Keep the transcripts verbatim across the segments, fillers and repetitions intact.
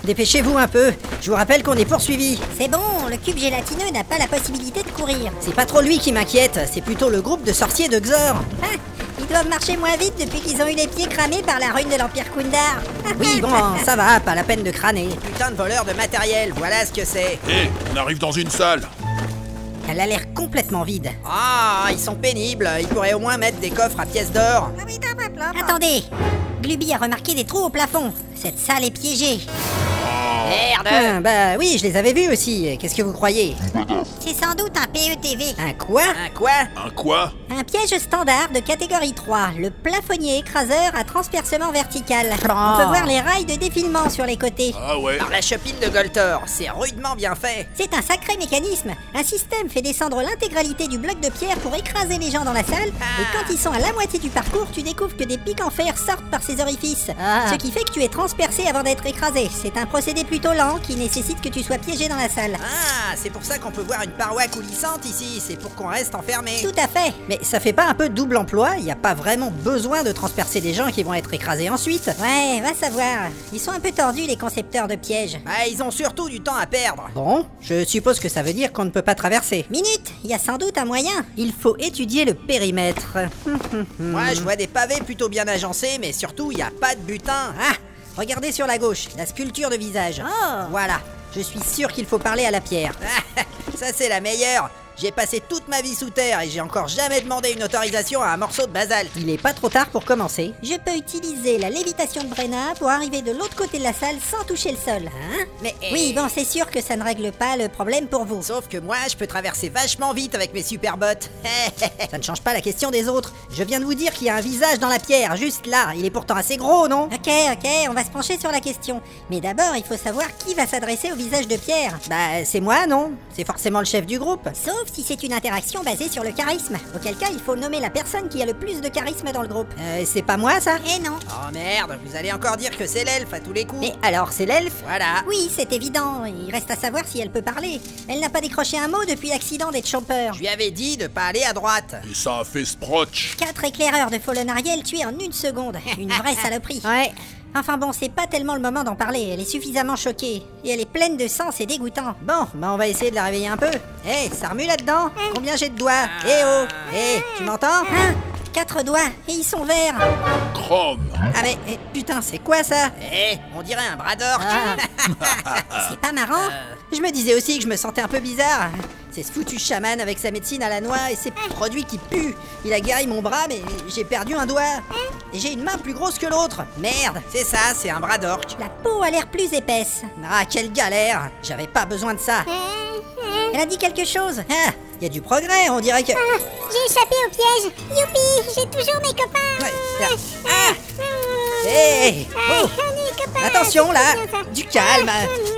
dépêchez-vous un peu. Je vous rappelle qu'on est poursuivi. C'est bon, le cube gélatineux n'a pas la possibilité de courir. C'est pas trop lui qui m'inquiète, c'est plutôt le groupe de sorciers de Xor. Ah, ils doivent marcher moins vite depuis qu'ils ont eu les pieds cramés par la rune de l'Empire Kundar. Oui, bon, ça va, pas la peine de crâner. Putain de voleur de matériel, voilà ce que c'est. Hé, hey, on arrive dans une salle. Elle a l'air complètement vide. Ah, ils sont pénibles, ils pourraient au moins mettre des coffres à pièces d'or. Attendez, Gluby a remarqué des trous au plafond. Cette salle est piégée. Merde. Ah, bah oui, je les avais vus aussi. Qu'est-ce que vous croyez? C'est sans doute un P E T V. Un quoi? Un quoi? Un quoi? Un piège standard de catégorie trois, le plafonnier écraseur à transpercement vertical. Oh. On peut voir les rails de défilement sur les côtés. Ah ouais. Par la chopine de Goltor, c'est rudement bien fait. C'est un sacré mécanisme. Un système fait descendre l'intégralité du bloc de pierre pour écraser les gens dans la salle. Ah. Et quand ils sont à la moitié du parcours, tu découvres que des pics en fer sortent par ces orifices. Ah. Ce qui fait que tu es transpercé avant d'être écrasé. C'est un procédé plutôt lent qui nécessite que tu sois piégé dans la salle. Ah, c'est pour ça qu'on peut voir une paroi coulissante ici. C'est pour qu'on reste enfermé. Tout à fait. Mais ça fait pas un peu double emploi? Il n'y a pas vraiment besoin de transpercer des gens qui vont être écrasés ensuite. Ouais, va savoir. Ils sont un peu tordus, les concepteurs de pièges. Bah, ils ont surtout du temps à perdre. Bon, je suppose que ça veut dire qu'on ne peut pas traverser. Minute, il y a sans doute un moyen. Il faut étudier le périmètre. Moi, je vois des pavés plutôt bien agencés, mais surtout, il n'y a pas de butin. Ah, regardez sur la gauche, la sculpture de visage. Oh. Voilà, je suis sûr qu'il faut parler à la pierre. Ça, c'est la meilleure. J'ai passé toute ma vie sous terre et j'ai encore jamais demandé une autorisation à un morceau de basalte. Il est pas trop tard pour commencer. Je peux utiliser la lévitation de Brenna pour arriver de l'autre côté de la salle sans toucher le sol. Hein? Mais oui, bon, c'est sûr que ça ne règle pas le problème pour vous. Sauf que moi, je peux traverser vachement vite avec mes super bottes. Ça ne change pas la question des autres. Je viens de vous dire qu'il y a un visage dans la pierre, juste là. Il est pourtant assez gros, non? Ok, ok, on va se pencher sur la question. Mais d'abord, il faut savoir qui va s'adresser au visage de pierre. Bah, c'est moi, non? C'est forcément le chef du groupe. Sauf si c'est une interaction basée sur le charisme. Auquel cas, il faut nommer la personne qui a le plus de charisme dans le groupe. Euh, c'est pas moi, ça? Eh non. Oh merde, vous allez encore dire que c'est l'elfe à tous les coups. Mais alors, c'est l'elfe? Voilà. Oui, c'est évident. Il reste à savoir si elle peut parler. Elle n'a pas décroché un mot depuis l'accident des Chompers. Je lui avais dit de pas aller à droite. Et ça a fait sprotch. Quatre éclaireurs de Fallen Ariel tués en une seconde. Une vraie saloperie. Ouais. Enfin bon, c'est pas tellement le moment d'en parler, elle est suffisamment choquée. Et elle est pleine de sang, c'est dégoûtant. Bon, bah on va essayer de la réveiller un peu. Hé, hey, ça remue là-dedans? Combien j'ai de doigts? Eh oh! Hé, hey, tu m'entends? Hein? Quatre doigts, et ils sont verts. Chrome. Ah mais, eh, putain, c'est quoi ça? Eh, hey, on dirait un bras d'orque. Ah. C'est pas marrant? Je me disais aussi que je me sentais un peu bizarre. C'est ce foutu chaman avec sa médecine à la noix et ses produits qui puent. Il a guéri mon bras, mais j'ai perdu un doigt. Et j'ai une main plus grosse que l'autre. Merde, c'est ça, c'est un bras d'orque. La peau a l'air plus épaisse. Ah, quelle galère. J'avais pas besoin de ça. Elle a dit quelque chose. Ah, y a du progrès, on dirait que... Ah, j'ai échappé au piège. Youpi, j'ai toujours mes copains. Ouais, ah. Hé, hey, oh. Attention là, du calme.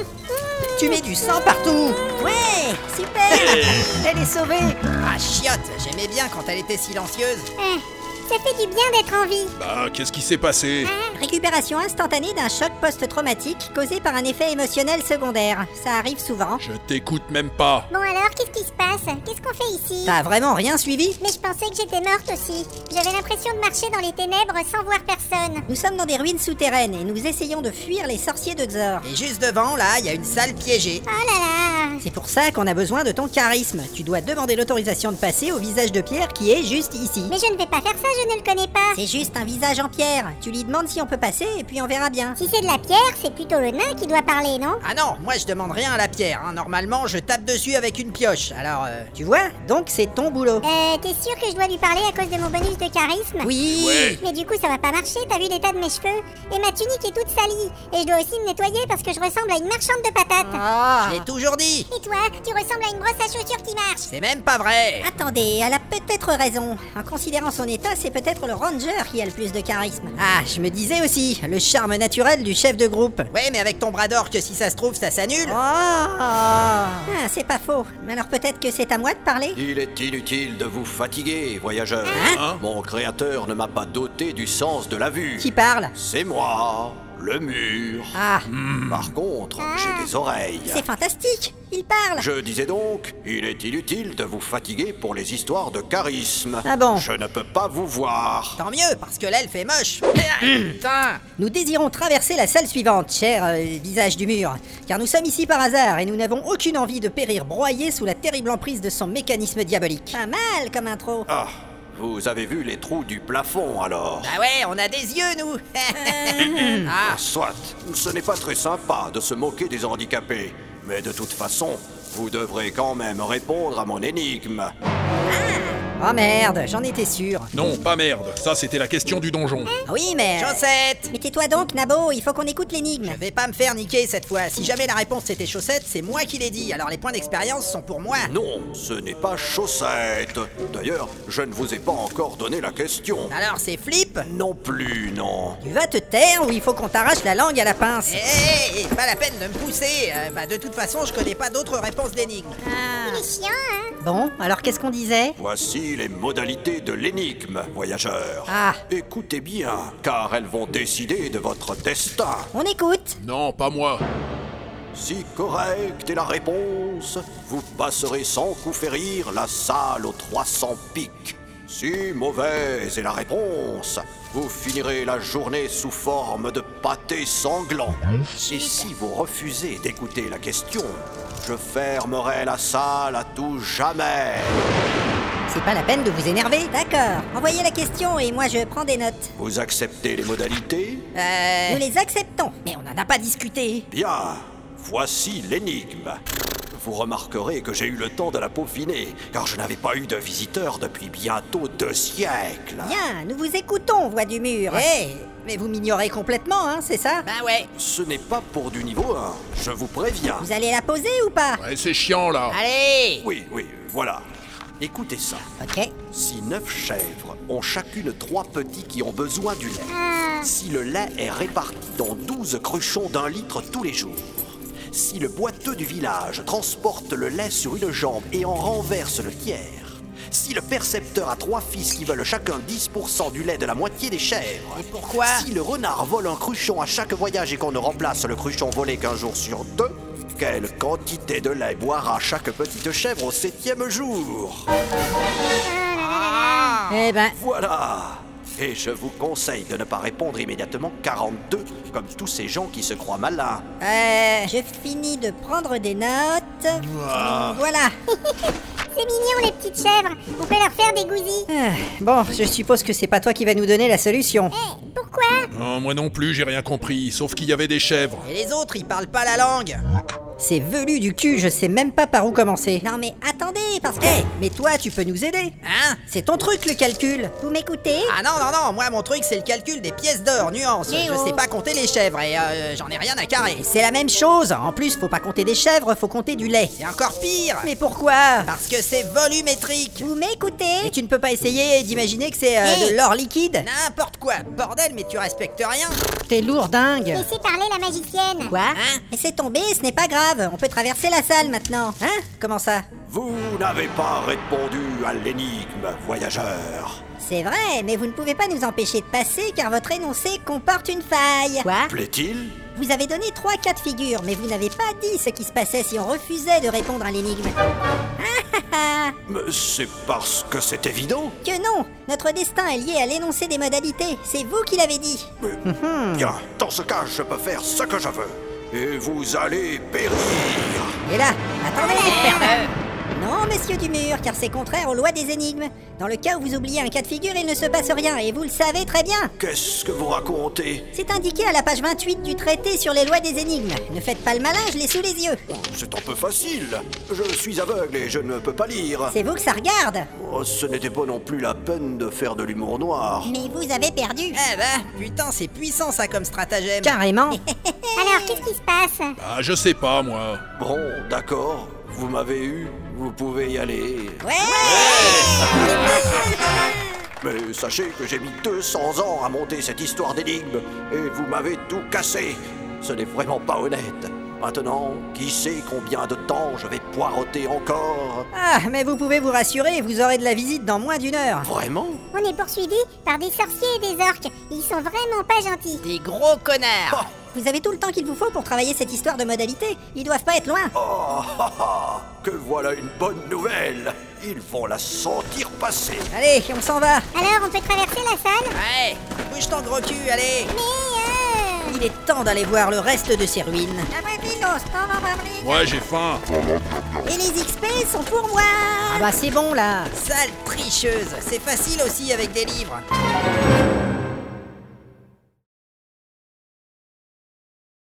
Tu mets du sang partout. Ouais, super. Elle est sauvée. Ah, chiotte, j'aimais bien quand elle était silencieuse. Ah, ça fait du bien d'être en vie. Bah, qu'est-ce qui s'est passé? Récupération instantanée d'un choc post-traumatique causé par un effet émotionnel secondaire. Ça arrive souvent. Je t'écoute même pas. Bon alors, qu'est-ce qui se passe? Qu'est-ce qu'on fait ici? T'as vraiment rien suivi? Mais je pensais que j'étais morte aussi. J'avais l'impression de marcher dans les ténèbres sans voir personne. Nous sommes dans des ruines souterraines et nous essayons de fuir les sorciers de Xor. Et juste devant, là, il y a une salle piégée. Oh là là. C'est pour ça qu'on a besoin de ton charisme. Tu dois demander l'autorisation de passer au visage de pierre qui est juste ici. Mais je ne vais pas faire ça, je ne le connais pas. C'est juste un visage en pierre. Tu lui demandes si on peut passer et puis on verra bien. Si c'est de la pierre, c'est plutôt le nain qui doit parler, non? Ah non, moi je demande rien à la pierre. Hein. Normalement, je tape dessus avec une pioche. Alors, euh, tu vois? Donc c'est ton boulot. Euh, t'es sûr que je dois lui parler à cause de mon bonus de charisme? Oui. Ouais. Mais du coup, ça va pas marcher, t'as vu l'état de mes cheveux? Et ma tunique est toute salie. Et je dois aussi me nettoyer parce que je ressemble à une marchande de patates. Ah, je l'ai toujours dit. Et toi, tu ressembles à une brosse à chaussures qui marche. C'est même pas vrai. Attendez, elle a peut-être raison. En considérant son état, c'est peut-être le ranger qui a le plus de charisme. Ah, je me disais aussi, le charme naturel du chef de groupe. Ouais, mais avec ton bras d'or que si ça se trouve, ça s'annule. Oh. Ah, c'est pas faux. Mais alors peut-être que c'est à moi de parler? Il est inutile de vous fatiguer, voyageurs. Hein? Mon créateur ne m'a pas doté du sens de la vue. Qui parle? C'est moi. le mur. Ah, Par contre, j'ai des oreilles. c'est fantastique. Il parle. Je disais donc, il est inutile de vous fatiguer pour les histoires de charisme. Ah bon? Je ne peux pas vous voir. Tant mieux, parce que l'elfe est moche. Putain. Nous désirons traverser la salle suivante, cher euh, visage du mur, car nous sommes ici par hasard et nous n'avons aucune envie de périr broyés sous la terrible emprise de son mécanisme diabolique. Pas mal comme intro. Ah, vous avez vu les trous du plafond alors? Bah ouais, on a des yeux, nous. Ah, Soit, ce n'est pas très sympa de se moquer des handicapés, mais de toute façon, vous devrez quand même répondre à mon énigme. oh merde, j'en étais sûr. Non, pas merde. Ça, c'était la question du donjon. Ah oui, mais... Chaussette. Mais tais-toi donc, Nabo, il faut qu'on écoute l'énigme. Je vais pas me faire niquer cette fois. Si jamais la réponse c'était chaussette, c'est moi qui l'ai dit. Alors les points d'expérience sont pour moi. Non, ce n'est pas chaussette. D'ailleurs, je ne vous ai pas encore donné la question. Alors c'est flip. Non plus, non. Tu vas te taire ou il faut qu'on t'arrache la langue à la pince? Eh, eh, pas la peine de me pousser. Euh, bah de toute façon, je connais pas d'autres réponses d'énigmes. Il est chiant, hein. Bon, alors qu'est-ce qu'on disait? Voici les modalités de l'énigme, voyageurs. Ah. Écoutez bien, car elles vont décider de votre destin. On écoute. Non, pas moi. Si correcte est la réponse, vous passerez sans coup férir la salle aux trois cents pics. Si mauvaise est la réponse, vous finirez la journée sous forme de pâté sanglant. Et si vous refusez d'écouter la question, je fermerai la salle à tout jamais. C'est pas la peine de vous énerver. D'accord. Envoyez la question et moi je prends des notes. Vous acceptez les modalités? Euh... Nous les acceptons. Mais on en a pas discuté. Bien, voici l'énigme. Vous remarquerez que j'ai eu le temps de la peaufiner, car je n'avais pas eu de visiteurs depuis bientôt deux siècles. Bien, nous vous écoutons, voix du mur. Eh, mais vous m'ignorez complètement, hein, c'est ça? Bah ouais. Ce n'est pas pour du niveau un, je vous préviens. Vous allez la poser ou pas? Ouais, c'est chiant, là. Allez. Oui, oui, voilà. Écoutez ça. Ok. Si neuf chèvres ont chacune trois petits qui ont besoin du lait, Ah, si le lait est réparti dans douze cruchons d'un litre tous les jours, si le boiteux du village transporte le lait sur une jambe et en renverse le tiers, si le percepteur a trois fils qui veulent chacun dix pour cent du lait de la moitié des chèvres, Et pourquoi? si le renard vole un cruchon à chaque voyage et qu'on ne remplace le cruchon volé qu'un jour sur deux, quelle quantité de lait boira chaque petite chèvre au septième jour? Eh ben, Voilà. Et je vous conseille de ne pas répondre immédiatement quarante-deux, comme tous ces gens qui se croient malins. euh... Je finis de prendre des notes. Voilà. c'est mignon, les petites chèvres. On peut leur faire des gousis. ah, bon, je suppose que c'est pas toi qui vas nous donner la solution. Eh, pourquoi? Non, moi non plus, j'ai rien compris. Sauf qu'il y avait des chèvres. Et les autres, ils parlent pas la langue. C'est velu du cul, je sais même pas par où commencer. Non mais attendez, parce que... Eh, mais toi, tu peux nous aider. Hein? C'est ton truc, le calcul. Vous m'écoutez? Ah non, non, non, moi mon truc c'est le calcul des pièces d'or, nuance. Eh Je oh. sais pas compter les chèvres et euh, j'en ai rien à carrer. C'est la même chose. En plus, faut pas compter des chèvres, faut compter du lait. C'est encore pire. Mais pourquoi? Parce que c'est volumétrique. Vous m'écoutez? Et tu ne peux pas essayer d'imaginer que c'est euh, Eh. de l'or liquide? N'importe quoi. Bordel, mais tu respectes rien. T'es lourd dingue. Laissez parler la magicienne. Quoi? Hein? Laissez tomber, ce n'est pas grave. On peut traverser la salle maintenant. Hein? Comment ça? Vous n'avez pas répondu à l'énigme, voyageurs. C'est vrai, mais vous ne pouvez pas nous empêcher de passer car votre énoncé comporte une faille. Quoi? Plaît-il? Vous avez donné trois cas de figure, mais vous n'avez pas dit ce qui se passait si on refusait de répondre à l'énigme. Ah ah ah! Mais c'est parce que c'est évident. Que non! Notre destin est lié à l'énoncé des modalités. C'est vous qui l'avez dit. Mais, bien, dans ce cas, je peux faire ce que je veux. Et vous allez périr. Et là, attendez. Euh, Non, messieurs du mur, car c'est contraire aux lois des énigmes. Dans le cas où vous oubliez un cas de figure, il ne se passe rien, et vous le savez très bien. Qu'est-ce que vous racontez? C'est indiqué à la page vingt-huit du traité sur les lois des énigmes. Ne faites pas le malin, je l'ai sous les yeux. C'est un peu facile. Je suis aveugle et je ne peux pas lire. C'est vous que ça regarde. Oh, ce n'était pas non plus la peine de faire de l'humour noir. Mais vous avez perdu. Eh ben, putain, c'est puissant ça comme stratagème. Carrément. Alors, qu'est-ce qui se passe? Bah, je sais pas, moi. Bon, d'accord. Vous m'avez eu. Vous pouvez y aller. Ouais. Mais sachez que j'ai mis deux cents ans à monter cette histoire d'énigme et vous m'avez tout cassé. Ce n'est vraiment pas honnête. Maintenant, qui sait combien de temps je vais poireauter encore? Ah, mais vous pouvez vous rassurer, vous aurez de la visite dans moins d'une heure. Vraiment? On est poursuivis par des sorciers et des orques. Ils sont vraiment pas gentils. Des gros connards. Vous avez tout le temps qu'il vous faut pour travailler cette histoire de modalité. Ils doivent pas être loin. Oh, ha, ha, que voilà une bonne nouvelle. Ils vont la sentir passer. Allez, on s'en va. Alors, on peut traverser la salle? Ouais, bouge ton gros cul, allez. Mais euh... Il est temps d'aller voir le reste de ces ruines. Ouais, j'ai faim. Et les X P sont pour moi. Ah bah c'est bon là. Sale tricheuse, c'est facile aussi avec des livres.